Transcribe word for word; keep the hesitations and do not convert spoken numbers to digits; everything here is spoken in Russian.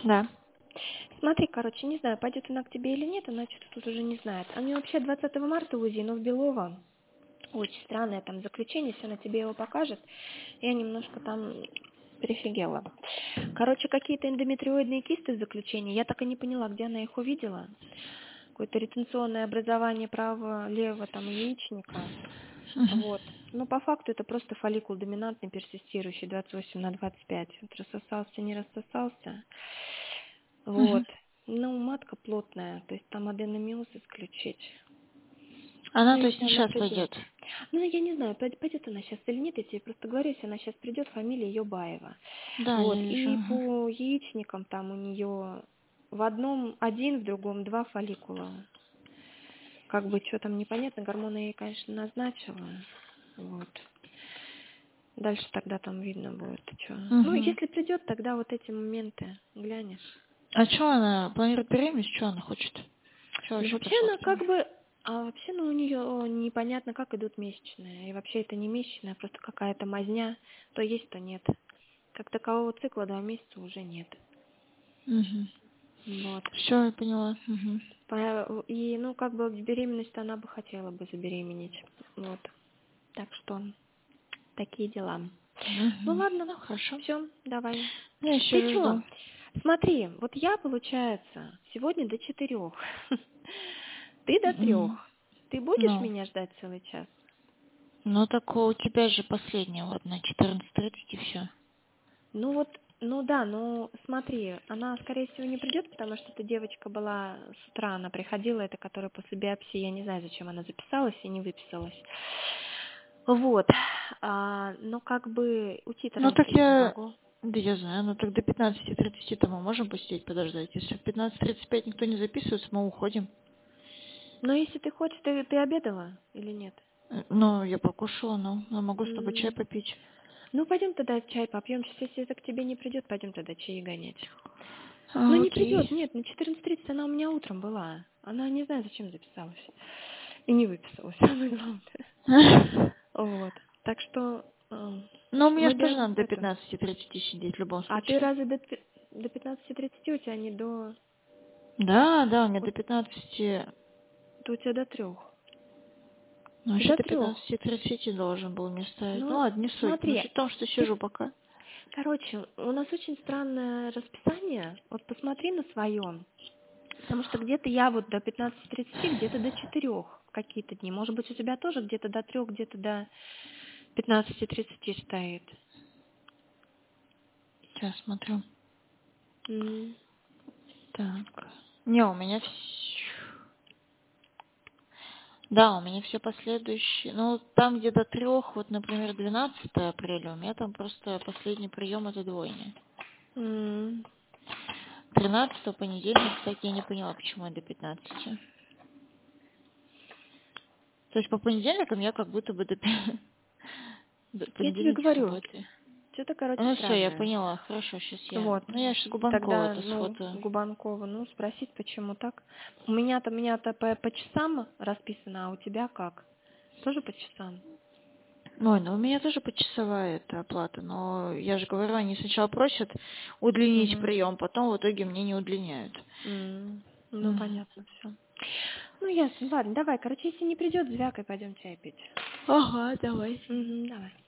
Да. Смотри, короче, не знаю, пойдет она к тебе или нет, она что-то тут уже не знает. А мне вообще двадцатого марта УЗИ, но в Белово. Очень странное там заключение, все она тебе его покажет. Я немножко там перефигела. Короче, какие-то эндометриоидные кисты в заключении. Я так и не поняла, где она их увидела. Какое-то ретенционное образование правого-левого там яичника. Вот. Но по факту это просто фолликул доминантный, персистирующий, двадцать восемь на двадцать пять. Вот рассосался, не рассосался. Вот. Ну, матка плотная, то есть там аденомиоз исключить. Она, Ну, то есть, если не она сейчас придет. пойдет. Ну, я не знаю, пойд- пойдет она сейчас или нет, я тебе просто говорю, если она сейчас придет, фамилия ее Баева. Да, я Вот. вижу. И Ага. по яичникам там у нее в одном один, в другом два фолликула. Как бы что там непонятно, гормоны я ей, конечно, назначила. Вот. Дальше тогда там видно будет, что. Ну, Угу. если придет, тогда вот эти моменты глянешь. А что она планирует беременность? Что она хочет? Что Ну, вообще вообще пошло она к нему? как бы, а вообще, ну, у нее непонятно, как идут месячные. И вообще это не месячная, а просто какая-то мазня. То есть, то нет. Как такового цикла два месяца уже нет. Угу. Вот. Все, я поняла. Угу. По- И, ну, как бы в беременность она бы хотела бы забеременеть. Вот. Так что такие дела. Ну, Угу. ладно. Ну, хорошо. Все, давай. Я Ты еще чё? жду. Смотри, вот я, получается, сегодня до четырех. Ты до трех. М. Ты будешь Ну, меня ждать целый час? ну так у тебя же последняя вот на четырнадцать тридцать и все. Ну вот, ну да, ну смотри, она, скорее всего, не придет, потому что эта девочка была с утра, она приходила, это которая после биопсии, я не знаю, зачем она записалась и не выписалась. Вот, а, но как бы уйти-то Ну так раньше я не я... могу. Да я знаю, ну так до пятнадцати тридцати-то мы можем посидеть, подождать. Если в пятнадцать тридцать пять никто не записывается, мы уходим. Но если ты хочешь, ты, ты обедала или нет? Э, Ну, я покушала, ну, я могу с тобой чай М, попить. Ну, пойдем тогда чай попьем. Сейчас, если это к тебе не придет, пойдем тогда чаи гонять. Ну, А, не окей. придет, нет, на четырнадцать тридцать она у меня утром была. Она не знаю, зачем записалась. И не выписалась, самое главное. Вот. Так что эм, Ну, мне же тоже выбираем надо до это. пятнадцати тридцати сидеть в любом А ты случае. разве до, пи- до пятнадцати тридцати у тебя не до... Да, да, у меня у- до пятнадцати... То у тебя до трех. Ну, вообще До до трех. пятнадцати тридцати должен был мне ставить. Ну, Ну, ладно, не суть. Но смотри, суть в том, что ты, сижу пока. короче, у нас очень странное расписание. Вот посмотри на своем. Потому что где-то я вот до пятнадцати тридцати, где-то до четырех какие-то дни. Может быть, у тебя тоже где-то до трех, где-то до пятнадцати тридцати стоит. Сейчас смотрю. М. Так. Не, у меня все... Да, у меня все последующие. Ну, там, где до трех, вот, например, двенадцатого апреля, у меня там просто последний прием это двойня. М. тринадцатого понедельник, кстати, я не поняла, почему я до пятнадцати. То есть по понедельникам я как будто бы до, пи- до Я тебе понедельники, говорю, субботы. что-то, короче, Ну все, я странное. поняла. Хорошо, сейчас я... Вот. Ну я сейчас Губанкова Тогда, это ну, сфотаю. Губанкова, ну, спросить, почему так. У меня-то, у меня-то по, по часам расписано, а у тебя как? Тоже по часам? Ой, ну у меня тоже почасовая эта оплата, но я же говорю, они сначала просят удлинить Угу. прием, потом в итоге мне не удлиняют. М. Ну, Мгм. понятно, все. Ну, ясно. Ладно, давай, короче, если не придет, звякой пойдем чай пить. Ага, давай. Угу, давай.